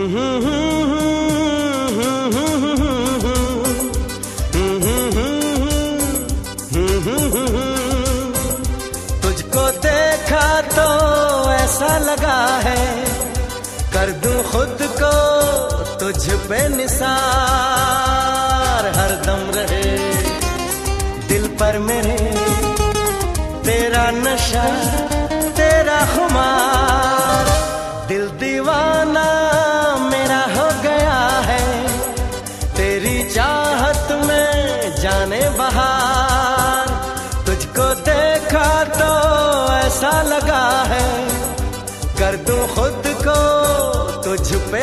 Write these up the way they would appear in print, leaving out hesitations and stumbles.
तुझको देखा तो ऐसा लगा है, कर दूं खुद को तुझ पे निसार। हरदम रहे दिल पर मेरे तेरा नशा, तेरा खुमार। दिल दीवाना मेरा हो गया है, तेरी चाहत में जाने बहार। तुझको देखा तो ऐसा लगा है, कर दूं खुद को तुझ पे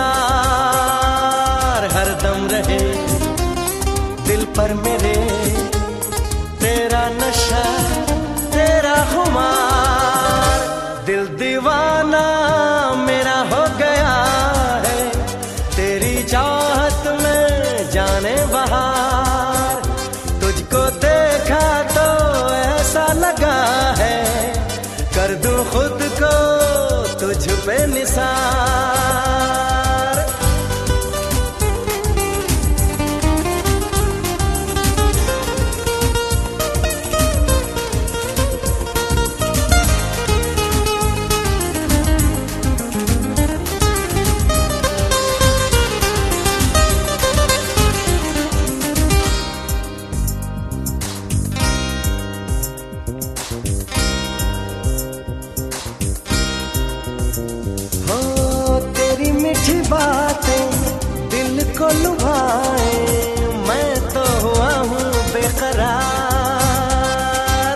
निसार। हरदम रहे दिल पर मेरे तेरा नशा, तेरा खुमार। दिल दीवाना मेरा हो गया है, तेरी चाहत में जाने बहार। तुझको देखा तो ऐसा लगा है, कर दूं खुद को तुझ पे निसार। मीठी बातें दिल को लुभाए, मैं तो हुआ हूँ बेकरार।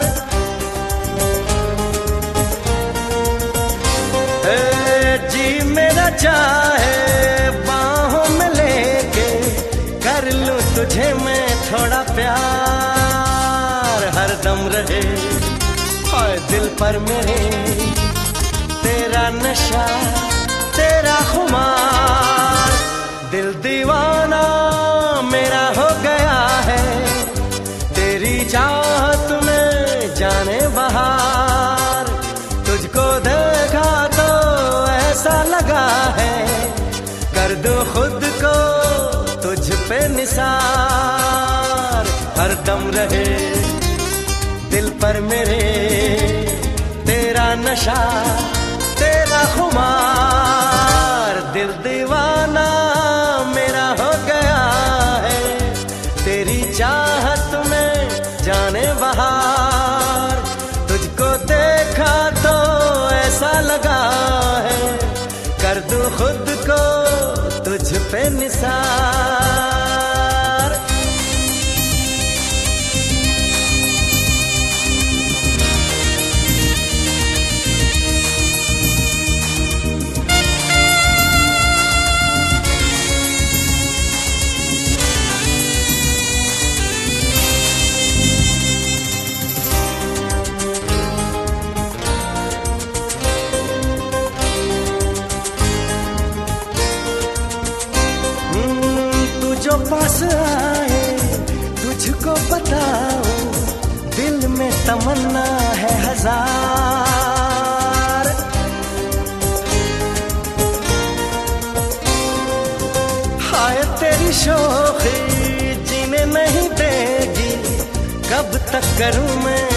जी मेरा चाहे बाहों में लेके कर लूं तुझे मैं थोड़ा प्यार। हरदम रहे और दिल पर मेरे तेरा नशा, तेरा खुमार। दिल दीवाना मेरा हो गया है, तेरी चाहत में जाने बहार। तुझको देखा तो ऐसा लगा है, कर दूं खुद को तुझ पे निसार। हरदम रहे दिल पर मेरे तेरा नशा, तेरा खुमार। दिल दीवाना मेरा हो गया है, तेरी चाहत में जाने बहार। तुझको देखा तो ऐसा लगा है, कर दूं खुद को तुझ पे निसार। जो पास आए तुझको बताऊं, दिल में तमन्ना है हजार। हाय तेरी शोखी जीने नहीं देगी, कब तक करूं मैं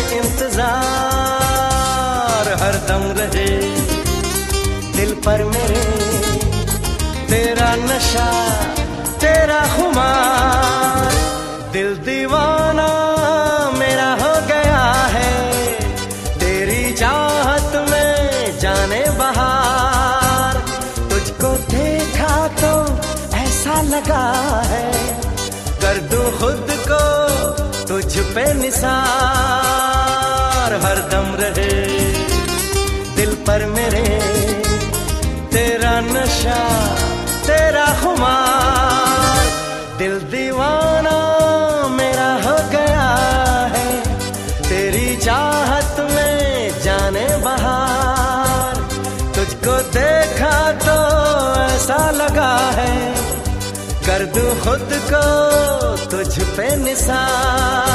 इंतजार। हरदम रहे दिल पर मेरे तेरा नशा, तेरा खुमार। दिल दीवाना मेरा हो गया है, तेरी चाहत में जाने बहार। तुझको देखा तो ऐसा लगा है, कर दूं खुद को तुझ पे निसार। हरदम रहे दिल पर मेरे तेरा नशा, तेरा खुमार। दिल दीवाना मेरा हो गया है, तेरी चाहत में जाने बहार। तुझको देखा तो ऐसा लगा है, कर दूं खुद को तुझ पे निसार।